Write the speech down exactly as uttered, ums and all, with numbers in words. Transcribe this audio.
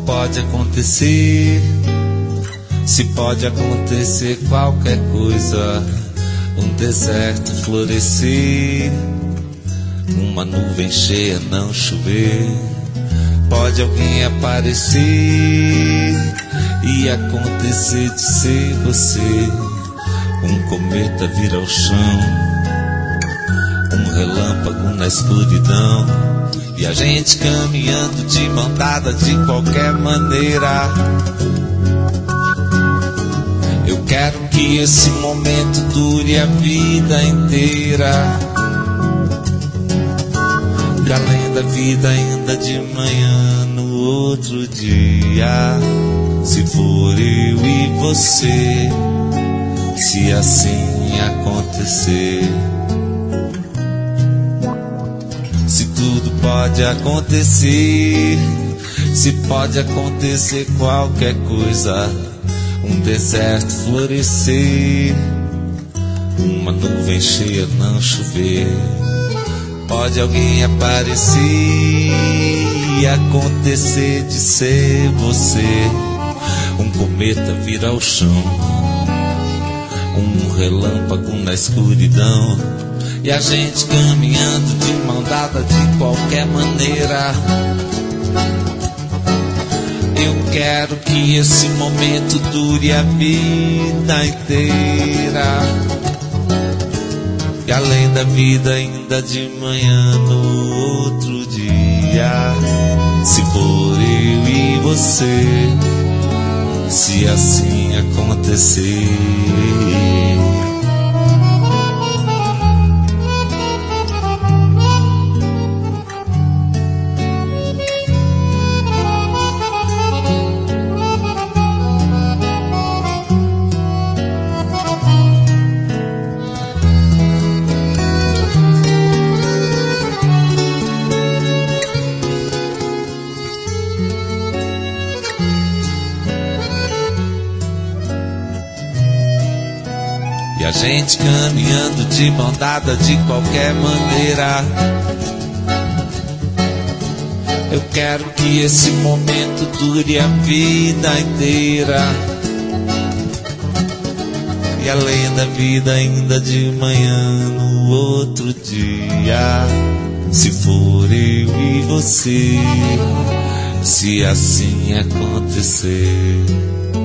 pode acontecer, se pode acontecer qualquer coisa, um deserto florescer, uma nuvem cheia não chover, pode alguém aparecer e acontecer de ser você, um cometa vir ao chão, um relâmpago na escuridão, e a gente caminhando de mão dada de qualquer maneira. Eu quero que esse momento dure a vida inteira, e além da vida ainda de manhã no outro dia, se for eu e você, se assim acontecer. Se tudo pode acontecer, se pode acontecer qualquer coisa, um deserto florescer, uma nuvem cheia não chover, pode alguém aparecer e acontecer de ser você, um cometa vir ao chão, um relâmpago na escuridão, e a gente caminhando de mão dada de qualquer maneira. Eu quero que esse momento dure a vida inteira, e além da vida ainda de manhã no outro dia, se for eu e você, se assim acontecer. E a gente caminhando de mão dada de qualquer maneira. Eu quero que esse momento dure a vida inteira, e além da vida ainda de manhã no outro dia, se for eu e você, se assim acontecer.